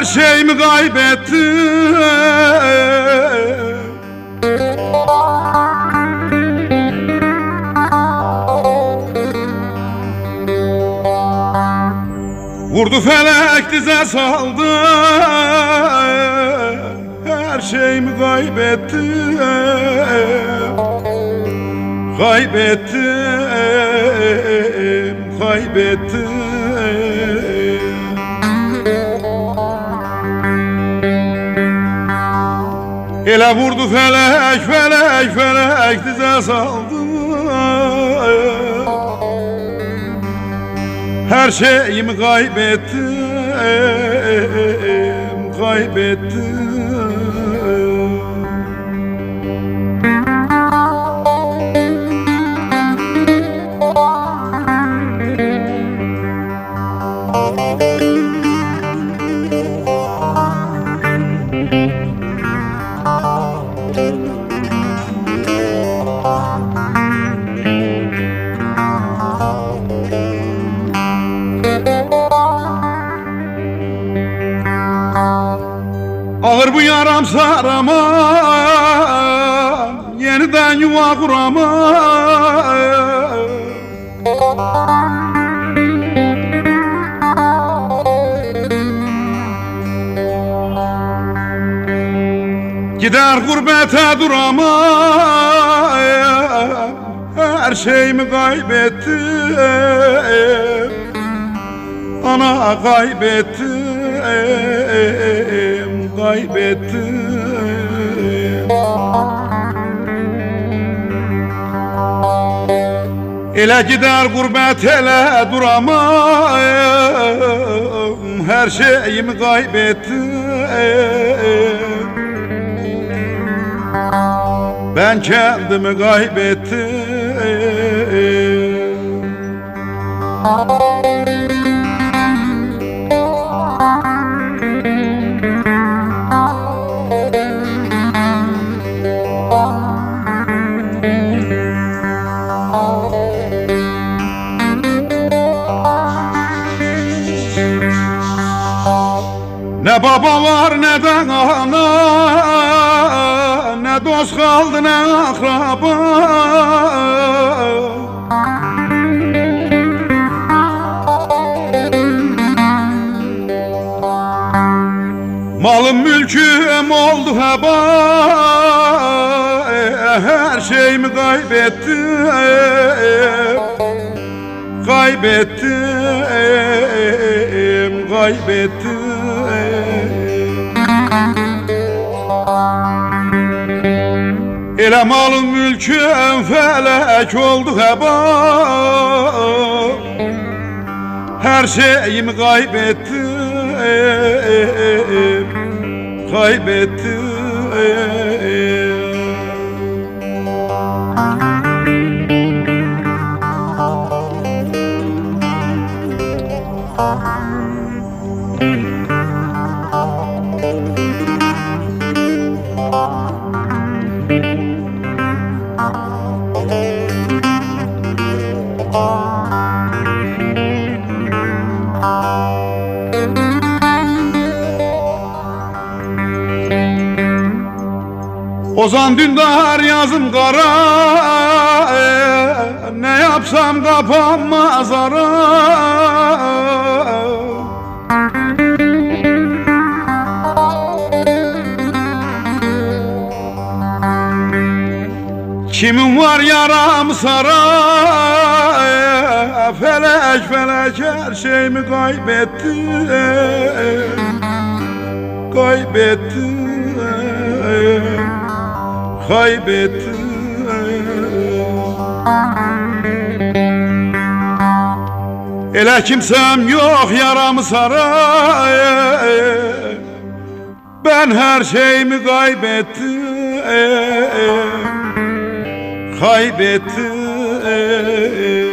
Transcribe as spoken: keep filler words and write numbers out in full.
şeyimi kaybettim. Vurdu felek dize saldı, her şeyimi kaybettim. Kaybettim, kaybettim. Ele vurdu felek, felek, felek dize saldı, her şeyimi kaybettim, kaybettim. Ağır bu yaram saramam, yeniden yuva kuramam. Gider gurbete duramam, her şeyimi kaybettim. Ana kaybettim, kaybettim. Ele gider gurbet ele duramam, her şeyimi kaybettim. Ben kendimi kaybettim. Ne baba var ne de ana, ne dost kaldı ne akraba. Malım mülküm oldu heba, her şeyimi kaybettim, kaybettim, kaybettim. Ele malım mülküm felek oldu heba, her şeyimi kaybettim, kaybettim. Ozan Dündar yazım kara, ne yapsam kapanmaz ara. Kimin var yaram sarar, felek felek her şeyimi kaybettim, kaybettim, kaybettim. Ele kimsem yok yaramı sarar, ben her şeyimi kaybettim, kaybettim.